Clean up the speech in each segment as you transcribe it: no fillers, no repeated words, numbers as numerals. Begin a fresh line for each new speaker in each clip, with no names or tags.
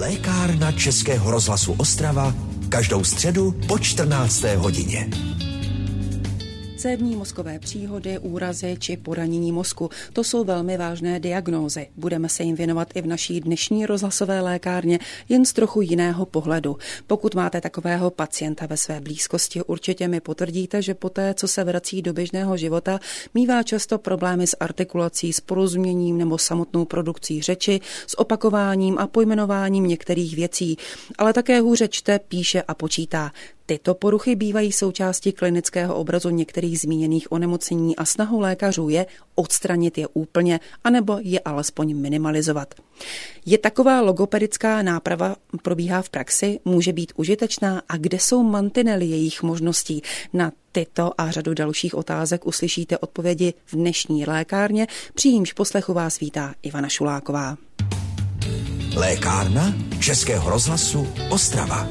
Lékárna Českého rozhlasu Ostrava každou středu po 14. hodině.
Cévní mozkové příhody, úrazy či poranění mozku. To jsou velmi vážné diagnózy. Budeme se jim věnovat i v naší dnešní rozhlasové lékárně, jen z trochu jiného pohledu. Pokud máte takového pacienta ve své blízkosti, určitě mi potvrdíte, že poté, co se vrací do běžného života, mívá často problémy s artikulací, s porozuměním nebo samotnou produkcí řeči, s opakováním a pojmenováním některých věcí, ale také hůře čte, píše a počítá. Tyto poruchy bývají součástí klinického obrazu některých zmíněných onemocnění a snahou lékařů je odstranit je úplně, anebo je alespoň minimalizovat. Je taková logopedická náprava probíhá v praxi, může být užitečná a kde jsou mantinely jejich možností? Na tyto a řadu dalších otázek uslyšíte odpovědi v dnešní lékárně, při jímž poslechu vás vítá Ivana Šuláková.
Lékárna Českého rozhlasu Ostrava.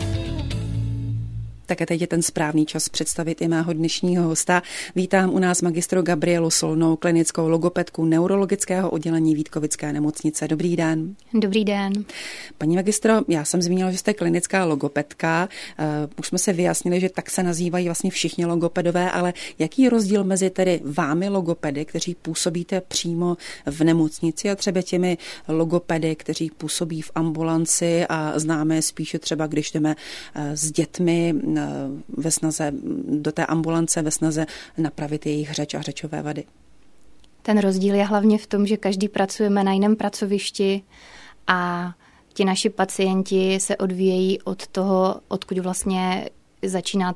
Také teď je ten správný čas představit i mého dnešního hosta. Vítám u nás magistru Gabrielu Solnou, klinickou logopedku neurologického oddělení Vítkovické nemocnice. Dobrý den.
Dobrý den.
Paní magistro, já jsem zmínila, že jste klinická logopedka. Už jsme se vyjasnili, že tak se nazývají vlastně všichni logopedové, ale jaký je rozdíl mezi tedy vámi logopedy, kteří působíte přímo v nemocnici a třeba těmi logopedy, kteří působí v ambulanci a známe spíše třeba, když jdeme s dětmi ve snaze do té ambulance, ve snaze napravit jejich řeč a řečové vady?
Ten rozdíl je hlavně v tom, že každý pracujeme na jiném pracovišti a ti naši pacienti se odvíjejí od toho, odkud vlastně začíná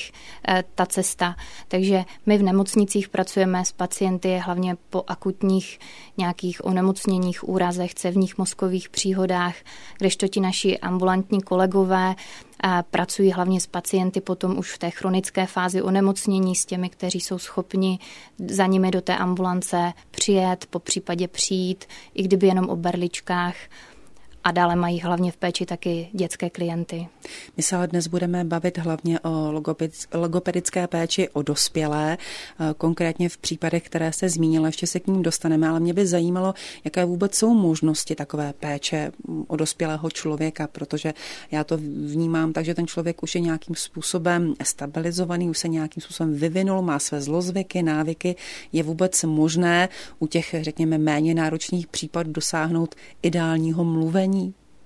ta cesta. Takže my v nemocnicích pracujeme s pacienty hlavně po akutních nějakých onemocněních, úrazech, cévních mozkových příhodách, kdežto ti naši ambulantní kolegové pracují hlavně s pacienty potom už v té chronické fázi onemocnění, s těmi, kteří jsou schopni za nimi do té ambulance přijet, po případě přijít, i kdyby jenom o berličkách. A dále mají hlavně v péči taky dětské klienty.
My se ale dnes budeme bavit hlavně o logopedické péči o dospělé, konkrétně v případech, které jste zmínila, ještě se k ním dostaneme, ale mě by zajímalo, jaké vůbec jsou možnosti takové péče o dospělého člověka, protože já to vnímám tak, že ten člověk už je nějakým způsobem stabilizovaný, už se nějakým způsobem vyvinul, má své zlozvyky, návyky. Je vůbec možné u těch, řekněme, méně náročných případů dosáhnout ideálního mluvení?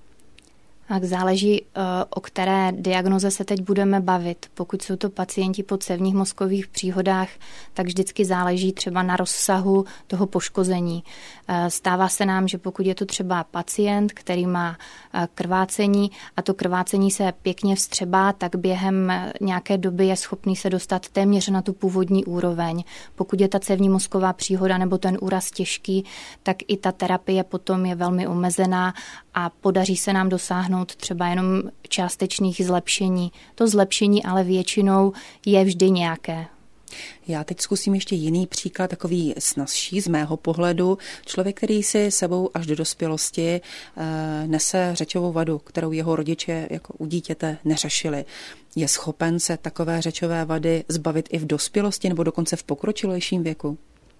Tak záleží, o které diagnoze se teď budeme bavit. Pokud jsou to pacienti po cévních mozkových příhodách, tak vždycky záleží třeba na rozsahu toho poškození. Stává se nám, že pokud je to třeba pacient, který má krvácení a to krvácení se pěkně vstřebá, tak během nějaké doby je schopný se dostat téměř na tu původní úroveň. Pokud je ta cévní mozková příhoda nebo ten úraz těžký, tak i ta terapie potom je velmi omezená a podaří se nám dosáhnout třeba jenom částečných zlepšení. To zlepšení ale většinou je vždy nějaké.
Já teď zkusím ještě jiný příklad, takový snazší z mého pohledu. Člověk, který si sebou až do dospělosti nese řečovou vadu, kterou jeho rodiče jako u dítěte neřešili. Je schopen se takové řečové vady zbavit i v dospělosti nebo dokonce v pokročilejším věku?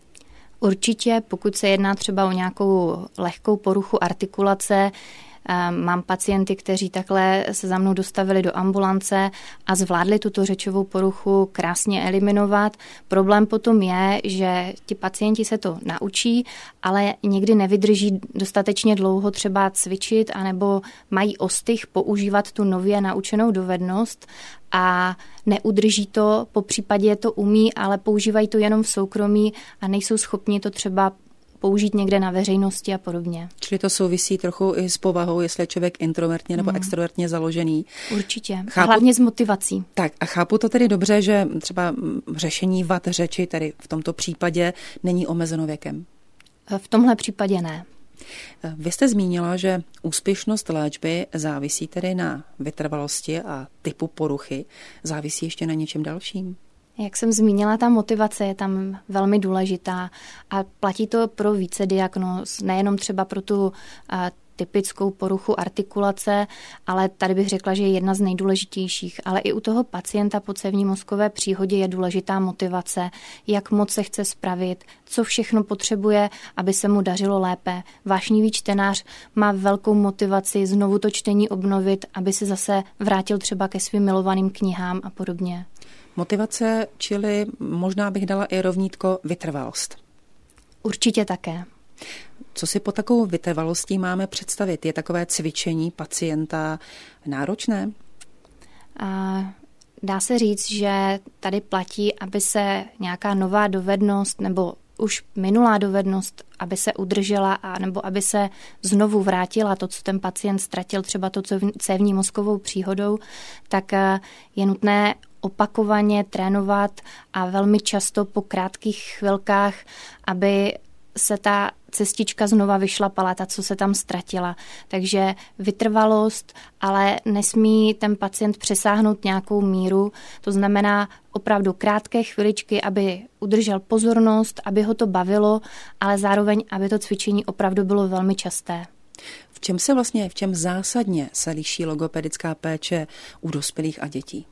Určitě, pokud se jedná třeba o nějakou lehkou poruchu artikulace, mám pacienty, kteří takhle se za mnou dostavili do ambulance a zvládli tuto řečovou poruchu krásně eliminovat. Problém potom je, že ti pacienti se to naučí, ale někdy nevydrží dostatečně dlouho třeba cvičit anebo mají ostych používat tu nově naučenou dovednost a neudrží to, po případě to umí, ale používají to jenom v soukromí a nejsou schopni to třeba použít někde na veřejnosti a podobně.
Čili to souvisí trochu i s povahou, jestli je člověk introvertně nebo extrovertně založený.
Určitě. Hlavně s motivací.
Tak a chápu to tedy dobře, že třeba řešení vad řeči, tedy v tomto případě, není omezeno věkem?
V tomhle případě ne.
Vy jste zmínila, že úspěšnost léčby závisí tedy na vytrvalosti a typu poruchy. Závisí ještě na něčem dalším?
Jak jsem zmínila, ta motivace je tam velmi důležitá a platí to pro více diagnóz, nejenom třeba pro tu typickou poruchu artikulace, ale tady bych řekla, že je jedna z nejdůležitějších. Ale i u toho pacienta po cévní mozkové příhodě je důležitá motivace, jak moc se chce spravit, co všechno potřebuje, aby se mu dařilo lépe. Vášnivý čtenář má velkou motivaci znovu to čtení obnovit, aby se zase vrátil třeba ke svým milovaným knihám a podobně.
Motivace, čili možná bych dala i rovnítko vytrvalost.
Určitě také.
Co si po takovou vytrvalostí máme představit? Je takové cvičení pacienta náročné?
Dá se říct, že tady platí, aby se nějaká nová dovednost nebo už minulá dovednost, aby se udržela a nebo aby se znovu vrátila to, co ten pacient ztratil třeba to cévní mozkovou příhodou, tak je nutné opakovaně trénovat a velmi často po krátkých chvilkách, aby se ta cestička znova vyšlapala, ta, co se tam ztratila. Takže vytrvalost, ale nesmí ten pacient přesáhnout nějakou míru. To znamená opravdu krátké chviličky, aby udržel pozornost, aby ho to bavilo, ale zároveň, aby to cvičení opravdu bylo velmi časté.
V čem zásadně se liší logopedická péče u dospělých a dětí?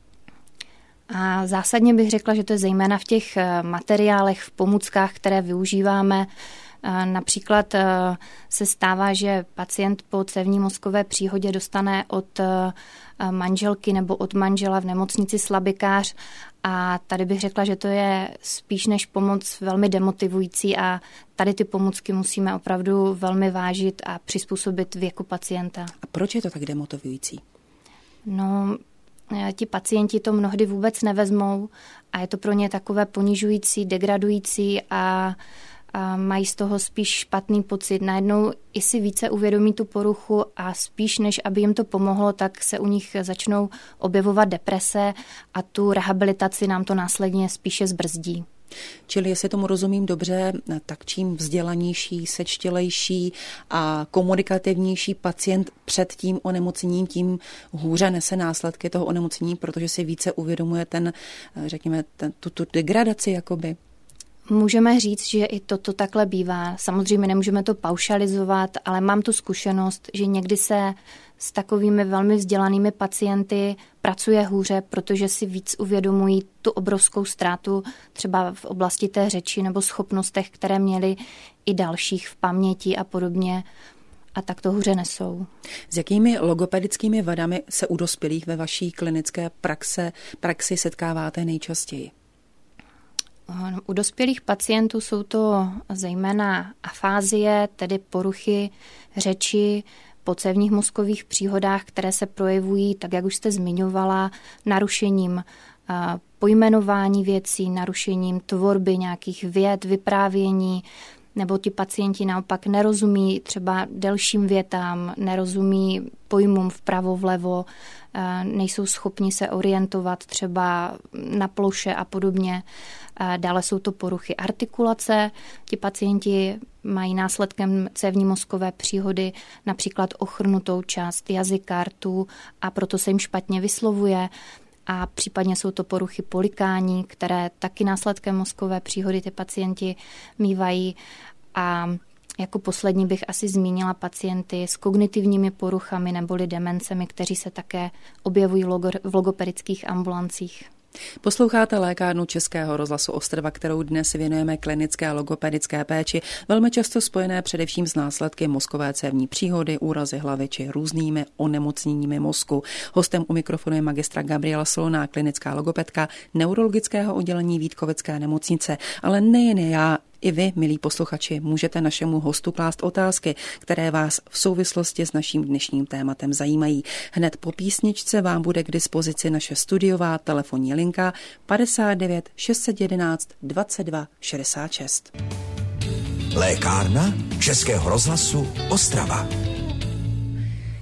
A zásadně bych řekla, že to je zejména v těch materiálech, v pomůckách, které využíváme. Například se stává, že pacient po cévní mozkové příhodě dostane od manželky nebo od manžela v nemocnici slabikář a tady bych řekla, že to je spíš než pomoc velmi demotivující a tady ty pomůcky musíme opravdu velmi vážit a přizpůsobit věku pacienta.
A proč je to tak demotivující?
No, ti pacienti to mnohdy vůbec nevezmou a je to pro ně takové ponižující, degradující a mají z toho spíš špatný pocit. Najednou i si více uvědomí tu poruchu a spíš než aby jim to pomohlo, tak se u nich začnou objevovat deprese a tu rehabilitaci nám to následně spíše zbrzdí.
Čili jestli tomu rozumím dobře, tak čím vzdělanější, sečtělejší a komunikativnější pacient před tím onemocněním, tím hůře nese následky toho onemocnění, protože si více uvědomuje tu degradaci jakoby.
Můžeme říct, že i toto takhle bývá. Samozřejmě nemůžeme to paušalizovat, ale mám tu zkušenost, že někdy se s takovými velmi vzdělanými pacienty pracuje hůře, protože si víc uvědomují tu obrovskou ztrátu třeba v oblasti té řeči nebo schopnostech, které měli i dalších v paměti a podobně. A tak to hůře nesou.
S jakými logopedickými vadami se u dospělých ve vaší klinické praxi setkáváte nejčastěji?
U dospělých pacientů jsou to zejména afázie, tedy poruchy řeči po cévních mozkových příhodách, které se projevují, tak jak už jste zmiňovala, narušením pojmenování věcí, narušením tvorby nějakých vět, vyprávění, nebo ti pacienti naopak nerozumí třeba delším větám, nerozumí pojmům vpravo, vlevo, nejsou schopni se orientovat třeba na ploše a podobně. Dále jsou to poruchy artikulace. Ti pacienti mají následkem cévní mozkové příhody například ochrnutou část jazyka, rtu a proto se jim špatně vyslovuje. A případně jsou to poruchy polikání, které taky následkem mozkové příhody ty pacienti mívají. A jako poslední bych asi zmínila pacienty s kognitivními poruchami neboli demencemi, kteří se také objevují v logopedických ambulancích.
Posloucháte lékárnu Českého rozhlasu Ostrava, kterou dnes věnujeme klinické a logopedické péči, velmi často spojené především s následky mozkové cévní příhody, úrazy hlavy či různými onemocněními mozku. Hostem u mikrofonu je magistra Gabriela Soloná, klinická logopedka neurologického oddělení Vítkovické nemocnice. Ale nejen já, i vy, milí posluchači, můžete našemu hostu klást otázky, které vás v souvislosti s naším dnešním tématem zajímají. Hned po písničce vám bude k dispozici naše studiová telefonní linka 59 611 22 66.
Lékárna Českého rozhlasu Ostrava.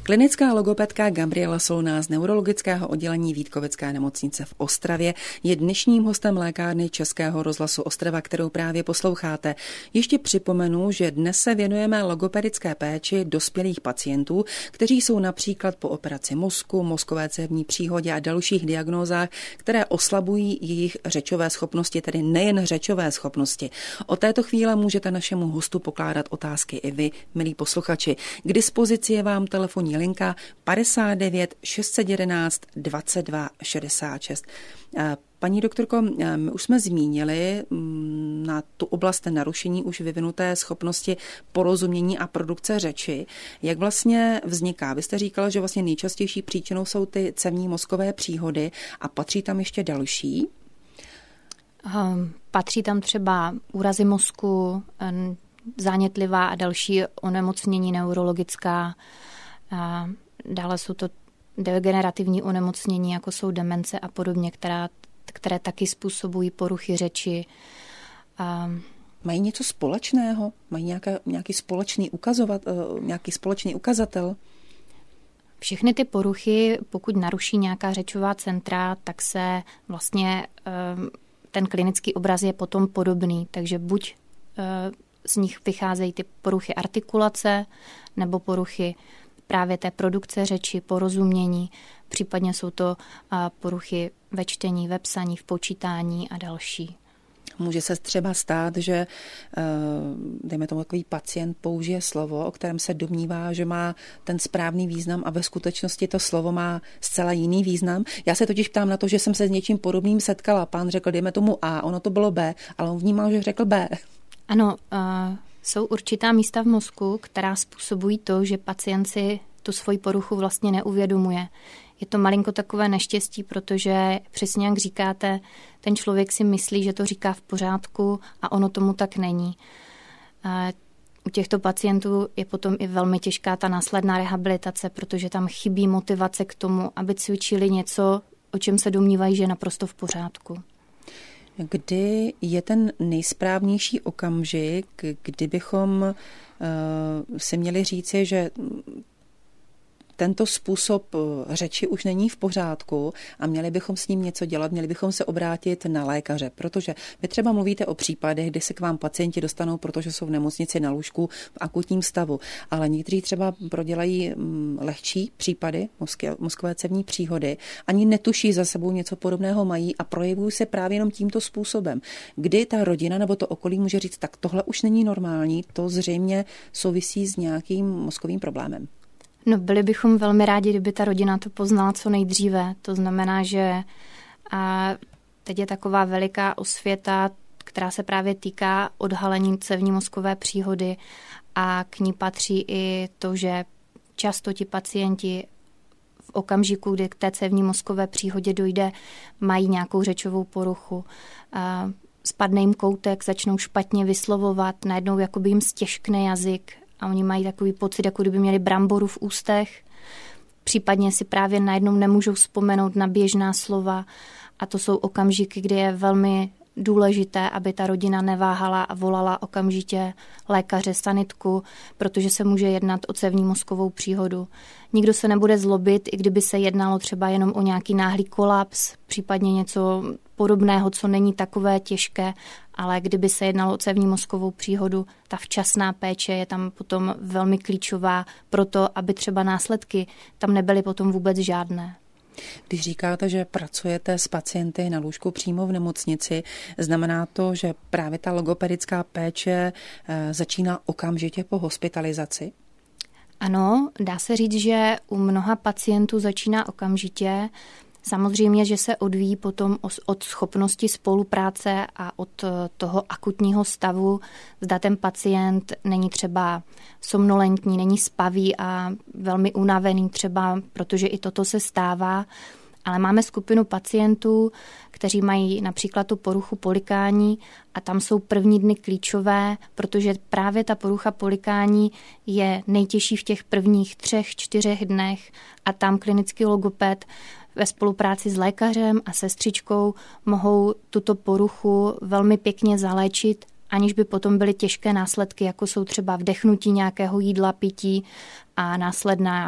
Klinická logopedka Gabriela Solná z neurologického oddělení Vítkovické nemocnice v Ostravě je dnešním hostem lékárny Českého rozhlasu Ostrava, kterou právě posloucháte. Ještě připomenu, že dnes se věnujeme logopedické péči dospělých pacientů, kteří jsou například po operaci mozku, mozkové cévní příhodě a dalších diagnózách, které oslabují jejich řečové schopnosti, tedy nejen řečové schopnosti. Od této chvíle můžete našemu hostu pokládat otázky i vy, milí posluchači. K dispozici je vám telefonní linka 59 611 22 66. Paní doktorko, my už jsme zmínili na tu oblast narušení už vyvinuté schopnosti porozumění a produkce řeči. Jak vlastně vzniká? Vy jste říkala, že vlastně nejčastější příčinou jsou ty cévní mozkové příhody a patří tam ještě další?
Patří tam třeba úrazy mozku, zánětlivá a další onemocnění neurologická. Dále jsou to degenerativní onemocnění, jako jsou demence a podobně, které taky způsobují poruchy řeči.
Mají něco společného? Mají nějaký společný ukazatel?
Všechny ty poruchy, pokud naruší nějaká řečová centra, tak se vlastně ten klinický obraz je potom podobný. Takže buď z nich vycházejí ty poruchy artikulace nebo poruchy právě té produkce řeči, porozumění, případně jsou to poruchy ve čtení, ve psaní, v počítání a další.
Může se třeba stát, že dejme tomu takový pacient použije slovo, o kterém se domnívá, že má ten správný význam a ve skutečnosti to slovo má zcela jiný význam. Já se totiž ptám na to, že jsem se s něčím podobným setkala. Pán řekl, dejme tomu A, ono to bylo B, ale on vnímal, že řekl B.
Ano, jsou určitá místa v mozku, která způsobují to, že pacient si tu svoji poruchu vlastně neuvědomuje. Je to malinko takové neštěstí, protože přesně jak říkáte, ten člověk si myslí, že to říká v pořádku a ono tomu tak není. U těchto pacientů je potom i velmi těžká ta následná rehabilitace, protože tam chybí motivace k tomu, aby cvičili něco, o čem se domnívají, že je naprosto v pořádku.
Kdy je ten nejsprávnější okamžik, kdybychom si měli říci, že tento způsob řeči už není v pořádku a měli bychom s ním něco dělat, měli bychom se obrátit na lékaře, protože vy třeba mluvíte o případech, kdy se k vám pacienti dostanou, protože jsou v nemocnici na lůžku v akutním stavu, ale někteří třeba prodělají lehčí případy mozkové cévní příhody, ani netuší za sebou něco podobného mají a projevují se právě jenom tímto způsobem. Kdy ta rodina nebo to okolí může říct, tak tohle už není normální, to zřejmě souvisí s nějakým mozkovým problémem.
No, byli bychom velmi rádi, kdyby ta rodina to poznala co nejdříve. To znamená, že teď je taková veliká osvěta, která se právě týká odhalení cévní mozkové příhody a k ní patří i to, že často ti pacienti v okamžiku, kdy k té cévní mozkové příhodě dojde, mají nějakou řečovou poruchu. Spadne jim koutek, začnou špatně vyslovovat, najednou jakoby jim stěžkne jazyk, a oni mají takový pocit, jako kdyby měli bramboru v ústech. Případně si právě najednou nemůžou vzpomenout na běžná slova. A to jsou okamžiky, kdy je velmi důležité, aby ta rodina neváhala a volala okamžitě lékaře, sanitku, protože se může jednat o cévní mozkovou příhodu. Nikdo se nebude zlobit, i kdyby se jednalo třeba jenom o nějaký náhlý kolaps, případně něco podobného, co není takové těžké, ale kdyby se jednalo o cévní mozkovou příhodu, ta včasná péče je tam potom velmi klíčová pro to, aby třeba následky tam nebyly potom vůbec žádné.
Když říkáte, že pracujete s pacienty na lůžku přímo v nemocnici, znamená to, že právě ta logopedická péče začíná okamžitě po hospitalizaci?
Ano, dá se říct, že u mnoha pacientů začíná okamžitě. Samozřejmě, že se odvíjí potom od schopnosti spolupráce a od toho akutního stavu. Zda ten pacient není třeba somnolentní, není spavý a velmi unavený třeba, protože i toto se stává. Ale máme skupinu pacientů, kteří mají například tu poruchu polikání a tam jsou první dny klíčové, protože právě ta porucha polikání je nejtěžší v těch prvních 3-4 dnech a tam klinický logoped ve spolupráci s lékařem a sestřičkou mohou tuto poruchu velmi pěkně zaléčit, aniž by potom byly těžké následky, jako jsou třeba vdechnutí nějakého jídla, pití a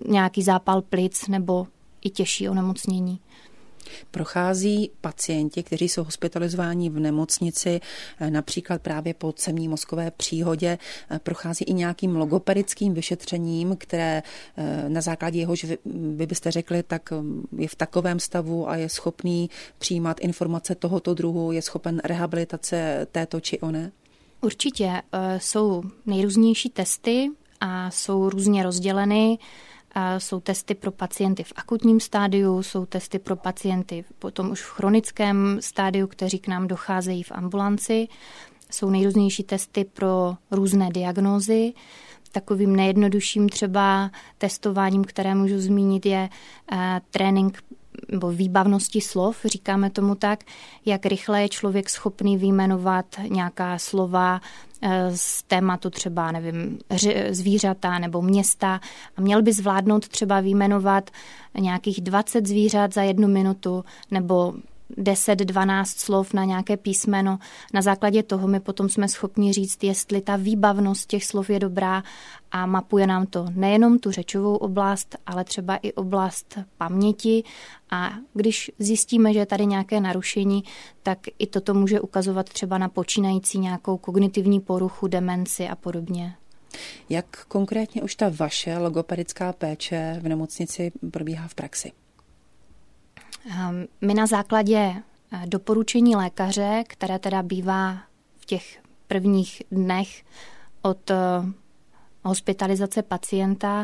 nějaký zápal plic nebo i těžší onemocnění.
Prochází pacienti, kteří jsou hospitalizováni v nemocnici, například právě po cévní mozkové příhodě, prochází i nějakým logopedickým vyšetřením, které na základě jehož vy byste řekli, tak je v takovém stavu a je schopný přijímat informace tohoto druhu, je schopen rehabilitace této či oné?
Určitě jsou nejrůznější testy a jsou různě rozděleny. Jsou testy pro pacienty v akutním stádiu, jsou testy pro pacienty potom už v chronickém stádiu, kteří k nám docházejí v ambulanci. Jsou nejrůznější testy pro různé diagnózy. Takovým nejjednodušším třeba testováním, které můžu zmínit, je trénink nebo výbavnosti slov, říkáme tomu tak, jak rychle je člověk schopný vyjmenovat nějaká slova z tématu třeba, nevím, zvířata nebo města a měl by zvládnout třeba vyjmenovat nějakých 20 zvířat za 1 minutu nebo 10-12 slov na nějaké písmeno. Na základě toho my potom jsme schopni říct, jestli ta výbavnost těch slov je dobrá a mapuje nám to nejenom tu řečovou oblast, ale třeba i oblast paměti a když zjistíme, že je tady nějaké narušení, tak i toto může ukazovat třeba na počínající nějakou kognitivní poruchu, demenci a podobně.
Jak konkrétně už ta vaše logopedická péče v nemocnici probíhá v praxi?
My na základě doporučení lékaře, které teda bývá v těch prvních dnech od hospitalizace pacienta,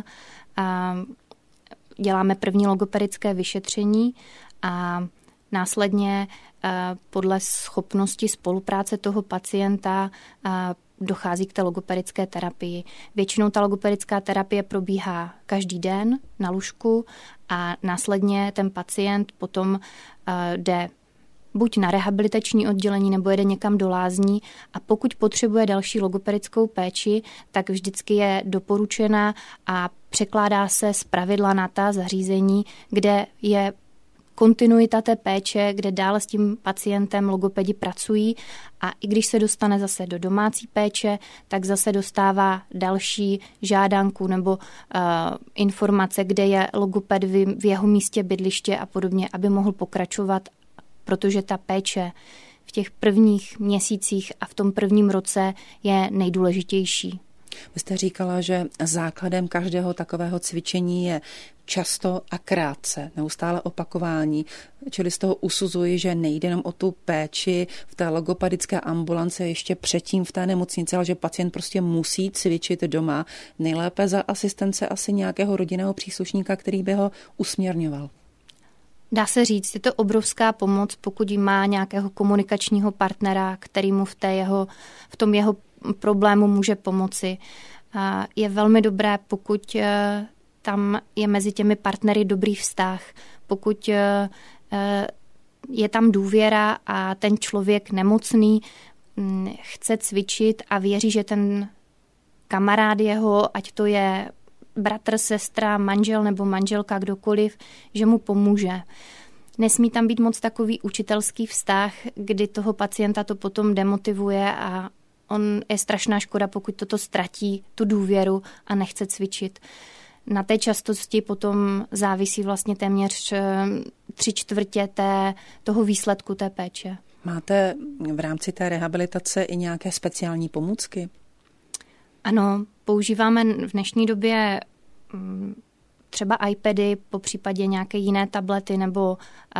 děláme první logopedické vyšetření a následně podle schopnosti spolupráce toho pacienta dochází k té logopedické terapii. Většinou ta logopedická terapie probíhá každý den na lůžku a následně ten pacient potom jde buď na rehabilitační oddělení nebo jede někam do lázní a pokud potřebuje další logopedickou péči, tak vždycky je doporučena a překládá se zpravidla na ta zařízení, kde je kontinuita té péče, kde dále s tím pacientem logopedi pracují a i když se dostane zase do domácí péče, tak zase dostává další žádanku nebo informace, kde je logoped v jeho místě bydliště a podobně, aby mohl pokračovat, protože ta péče v těch prvních měsících a v tom prvním roce je nejdůležitější.
Vy jste říkala, že základem každého takového cvičení je často a krátce, neustále opakování, čili z toho usuzuji, že nejde jenom o tu péči v té logopedické ambulanci ještě předtím v té nemocnici, ale že pacient prostě musí cvičit doma, nejlépe za asistence asi nějakého rodinného příslušníka, který by ho usměrňoval.
Dá se říct, je to obrovská pomoc, pokud má nějakého komunikačního partnera, který mu v tom jeho problému může pomoci. Je velmi dobré, pokud tam je mezi těmi partnery dobrý vztah, pokud je tam důvěra a ten člověk nemocný chce cvičit a věří, že ten kamarád jeho, ať to je bratr, sestra, manžel nebo manželka, kdokoliv, že mu pomůže. Nesmí tam být moc takový učitelský vztah, kdy toho pacienta to potom demotivuje a je strašná škoda, pokud toto ztratí, tu důvěru a nechce cvičit. Na té častosti potom závisí vlastně téměř 3/4 toho výsledku té péče.
Máte v rámci té rehabilitace i nějaké speciální pomůcky?
Ano, používáme v dnešní době třeba iPady, popřípadě nějaké jiné tablety nebo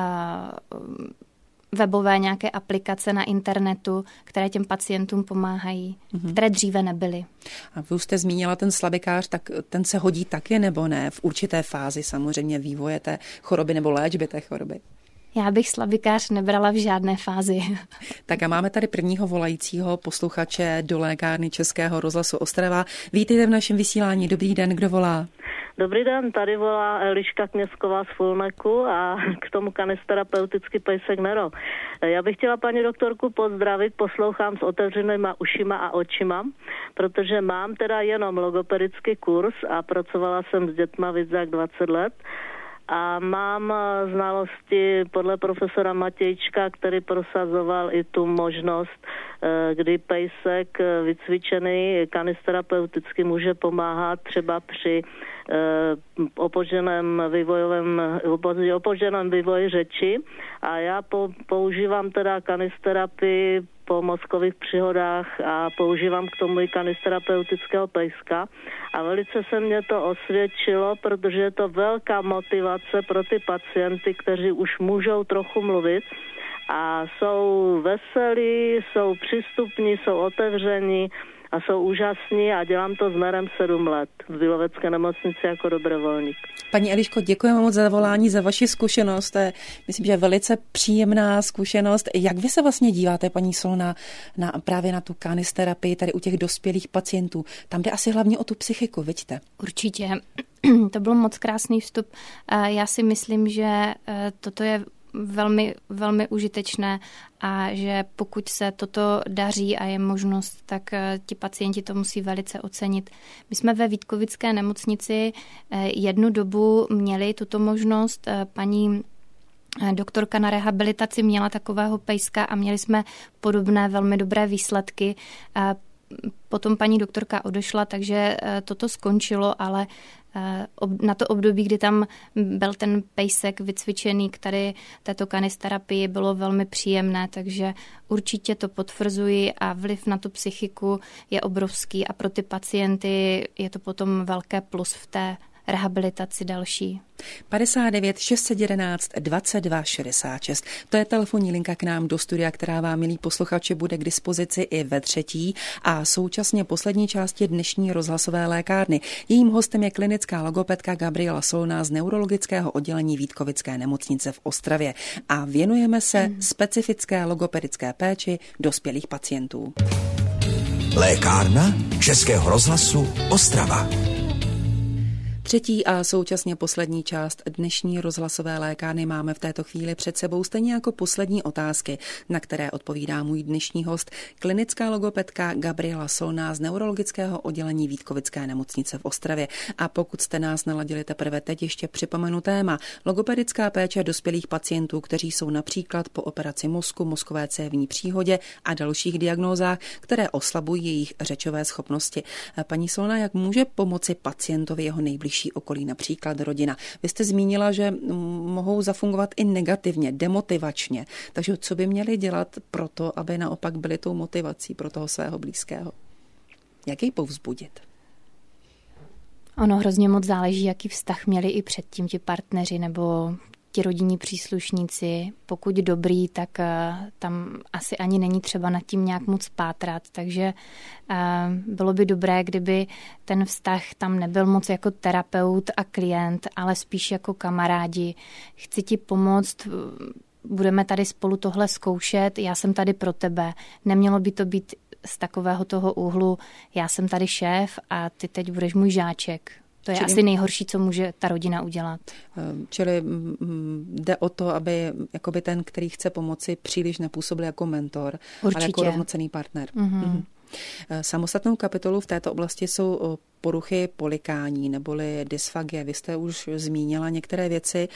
webové nějaké aplikace na internetu, které těm pacientům pomáhají, které dříve nebyly.
A vy už jste zmínila ten slabikář, tak ten se hodí taky nebo ne v určité fázi samozřejmě vývoje té choroby nebo léčby té choroby?
Já bych slabikář nebrala v žádné fázi.
Tak a máme tady prvního volajícího posluchače do lékárny Českého rozhlasu Ostrava. Vítejte v našem vysílání. Dobrý den, kdo volá?
Dobrý den, tady volá Eliška Knězková z Fulneku a k tomu kanisterapeutický pejsek Nero. Já bych chtěla paní doktorku pozdravit, poslouchám s otevřenýma ušima a očima, protože mám teda jenom logopedický kurz a pracovala jsem s dětma víc jak 20 let. a mám znalosti podle profesora Matějčka, který prosazoval i tu možnost, kdy pejsek vycvičený kanisterapeuticky může pomáhat třeba při opožděném vývoji řeči. A já používám teda kanisterapii po mozkových příhodách a používám k tomu i kanisterapeutického pejska. A velice se mně to osvědčilo, protože je to velká motivace pro ty pacienty, kteří už můžou trochu mluvit a jsou veselí, jsou přístupní, jsou otevření a jsou úžasní a dělám to s Merem 7 let v Bílovecké nemocnici jako dobrovolník.
Paní Eliško, děkujeme moc za volání, za vaši zkušenost. To je, myslím, že velice příjemná zkušenost. Jak vy se vlastně díváte, paní Solná, právě na tu kanisterapii tady u těch dospělých pacientů? Tam jde asi hlavně o tu psychiku, vidíte?
Určitě. To byl moc krásný vstup. Já si myslím, že toto je velmi, velmi užitečné a že pokud se toto daří a je možnost, tak ti pacienti to musí velice ocenit. My jsme ve Vítkovické nemocnici jednu dobu měli tuto možnost. Paní doktorka na rehabilitaci měla takového pejska a měli jsme podobné velmi dobré výsledky. Potom paní doktorka odešla, takže toto skončilo, ale na to období, kdy tam byl ten pejsek vycvičený k tady této kanisterapii, bylo velmi příjemné, takže určitě to potvrzuji a vliv na tu psychiku je obrovský a pro ty pacienty je to potom velké plus v té rehabilitaci další.
59 611 22 66. To je telefonní linka k nám do studia, která vám, milí posluchači, bude k dispozici i ve třetí a současně poslední části dnešní rozhlasové lékárny. Jejím hostem je klinická logopedka Gabriela Solná z neurologického oddělení Vítkovické nemocnice v Ostravě a věnujeme se specifické logopedické péči dospělých pacientů.
Lékárna Českého rozhlasu Ostrava.
Třetí a současně poslední část dnešní rozhlasové lékárny máme v této chvíli před sebou, stejně jako poslední otázky, na které odpovídá můj dnešní host, klinická logopedka Gabriela Solná z neurologického oddělení Vítkovické nemocnice v Ostravě. A pokud jste nás naladili teprve teď, ještě připomenu téma logopedická péče dospělých pacientů, kteří jsou například po operaci mozku, mozkové cévní příhodě a dalších diagnózách, které oslabují jejich řečové schopnosti. Paní Solná, jak může pomoci pacientovi jeho nejbližší okolí, například rodina? Vy jste zmínila, že mohou zafungovat i negativně, demotivačně. Takže co by měli dělat pro to, aby naopak byli tou motivací pro toho svého blízkého? Jak jej povzbudit?
Ono hrozně moc záleží, jaký vztah měli i předtím ti partneři nebo ti rodinní příslušníci. Pokud dobrý, tak tam asi ani není třeba nad tím nějak moc pátrat, takže bylo by dobré, kdyby ten vztah tam nebyl moc jako terapeut a klient, ale spíš jako kamarádi. Chci ti pomoct, budeme tady spolu tohle zkoušet, já jsem tady pro tebe. Nemělo by to být z takového toho úhlu, já jsem tady šéf a ty teď budeš můj žáček. To je asi nejhorší, co může ta rodina udělat.
Čili jde o to, aby jakoby ten, který chce pomoci, příliš nepůsobil jako mentor,
určitě,
ale jako rovnocenný partner.
Mm-hmm.
Samostatnou kapitolou v této oblasti jsou poruchy polikání neboli dysfagie. Vy jste už zmínila některé věci.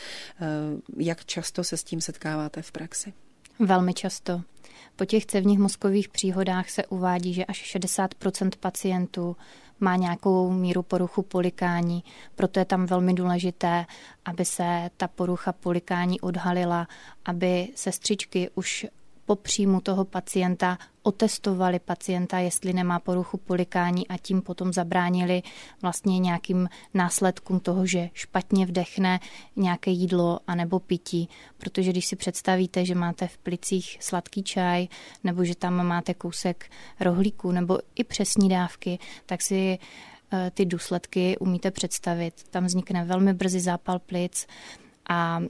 Jak často se s tím setkáváte v praxi?
Velmi často. Po těch cévních mozkových příhodách se uvádí, že až 60% pacientů má nějakou míru poruchu polikání. Proto je tam velmi důležité, aby se ta porucha polikání odhalila, aby sestřičky už po příjmu toho pacienta otestovali pacienta, jestli nemá poruchu polikání a tím potom zabránili vlastně nějakým následkům toho, že špatně vdechne nějaké jídlo anebo pití. Protože když si představíte, že máte v plicích sladký čaj nebo že tam máte kousek rohlíku nebo i přesní dávky, tak si ty důsledky umíte představit. Tam vznikne velmi brzy zápal plic a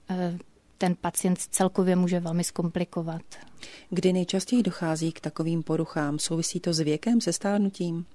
ten pacient celkově může velmi zkomplikovat.
Kdy nejčastěji dochází k takovým poruchám? Souvisí to s věkem, se stárnutím?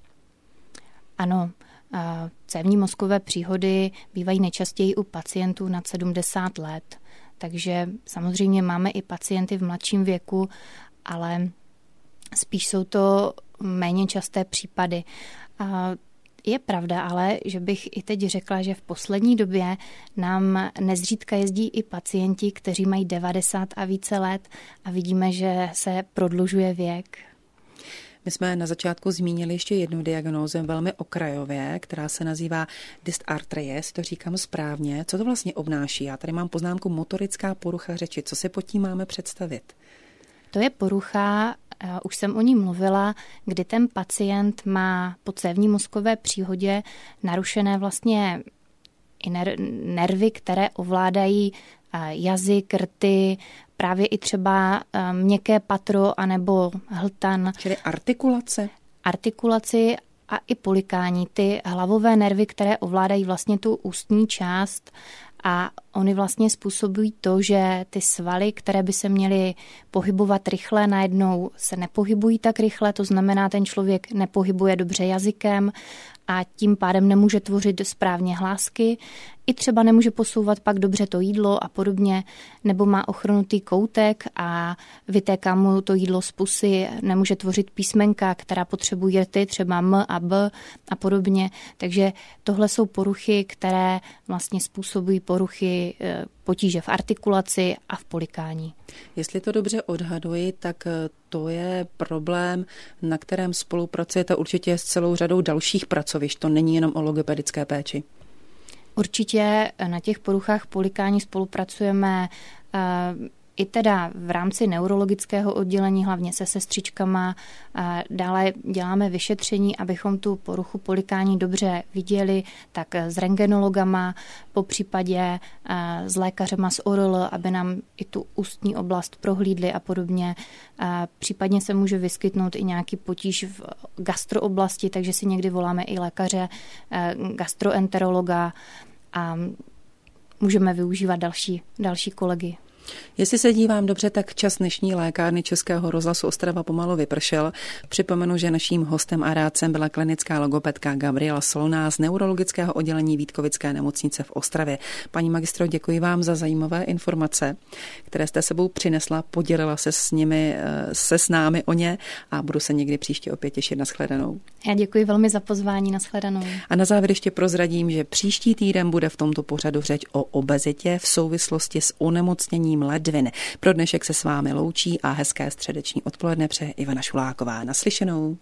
Ano, cévní mozkové příhody bývají nejčastěji u pacientů nad 70 let. Takže samozřejmě máme i pacienty v mladším věku, ale spíš jsou to méně časté případy. Je pravda, ale že bych i teď řekla, že v poslední době nám nezřídka jezdí i pacienti, kteří mají 90 a více let a vidíme, že se prodlužuje věk.
My jsme na začátku zmínili ještě jednu diagnózu velmi okrajově, která se nazývá dysartrie, jestli to říkám správně. Co to vlastně obnáší? Já tady mám poznámku motorická porucha řeči. Co si pod tím máme představit?
To je porucha, už jsem o ní mluvila, kdy ten pacient má po cévní mozkové příhodě narušené vlastně i nervy, které ovládají jazyk, rty, právě i třeba měkké patro anebo hltan.
Čili artikulace?
Artikulaci a i polikání. Ty hlavové nervy, které ovládají vlastně tu ústní část a oni vlastně způsobují to, že ty svaly, které by se měly pohybovat rychle, najednou se nepohybují tak rychle, to znamená, ten člověk nepohybuje dobře jazykem a tím pádem nemůže tvořit správně hlásky, i třeba nemůže posouvat pak dobře to jídlo a podobně, nebo má ochrnutý koutek a vytéká mu to jídlo z pusy, nemůže tvořit písmenka, která potřebují rty, třeba M a B a podobně. Takže tohle jsou poruchy, které vlastně způsobují poruchy, potíže v artikulaci a v polikání.
Jestli to dobře odhaduji, tak to je problém, na kterém spolupracujete určitě s celou řadou dalších pracovišť. To není jenom o logopedické péči.
Určitě na těch poruchách polikání spolupracujeme i teda v rámci neurologického oddělení, hlavně se sestřičkama. Dále děláme vyšetření, abychom tu poruchu polikání dobře viděli, tak s rentgenologama, popřípadě s lékařema z ORL, aby nám i tu ústní oblast prohlídli a podobně. Případně se může vyskytnout i nějaký potíž v gastrooblasti, takže si někdy voláme i lékaře, gastroenterologa a můžeme využívat další kolegy.
Jestli se dívám dobře, tak čas dnešní lékárny Českého rozhlasu Ostrava pomalu vypršel. Připomenu, že naším hostem a rádcem byla klinická logopedka Gabriela Solná z neurologického oddělení Vítkovické nemocnice v Ostravě. Paní magistro, děkuji vám za zajímavé informace, které jste sebou přinesla, podělila se s námi o ně a budu se někdy příště opět těšit. Nashledanou.
Já děkuji velmi za pozvání. Nashledanou.
A na závěr ještě prozradím, že příští týden bude v tomto pořadu řeč o obezitě v souvislosti s onemocněním ledvin. Pro dnešek se s vámi loučí a hezké středeční odpoledne přeje Ivana Šuláková. Naslyšenou.